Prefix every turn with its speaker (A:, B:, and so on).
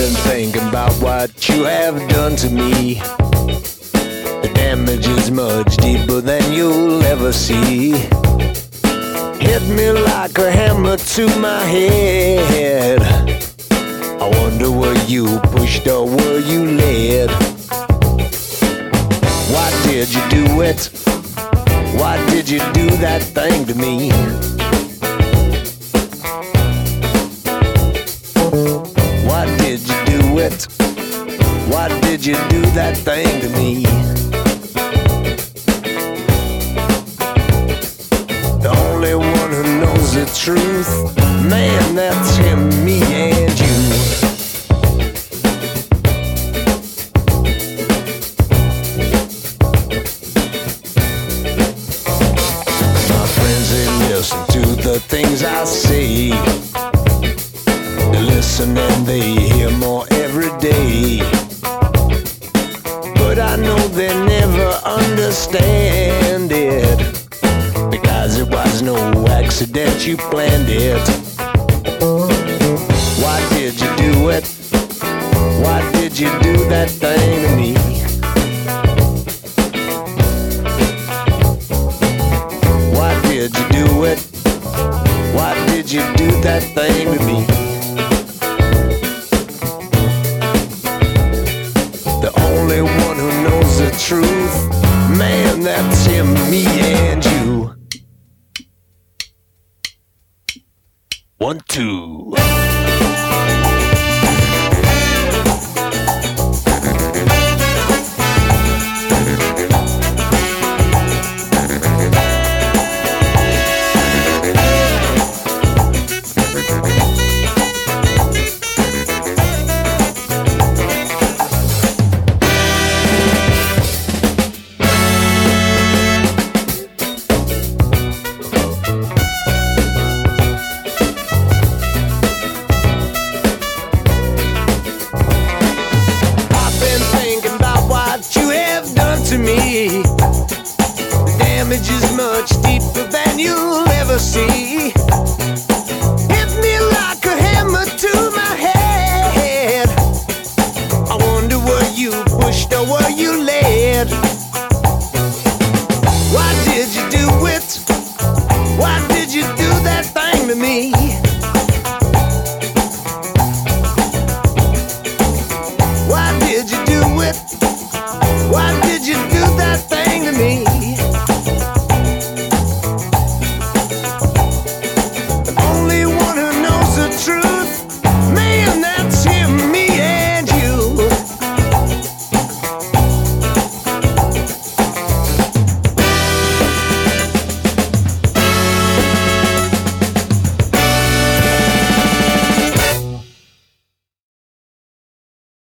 A: been thinking about what you have done to me. The damage is much deeper than you'll ever see. Hit me like a hammer to my head. I wonder were you pushed or were you led? Why did you do it? Why did you do that thing to me? Why did you do it? Why did you do that thing to me? The only one who knows the truth, man, that's him, me and you. My friends, they listen to the things I say. They listen and they hear more every day. But I know they never understand it, because it was no accident, you planned it. Why did you do it? Why did you do that thing to me? Why did you do it? Why did you do that thing to me? The only one who knows the truth, man, that's him, me and you. 1, 2. To me, the damage is much deeper than you'll ever see. Hit me like a hammer to my head. I wonder were you pushed or were you led?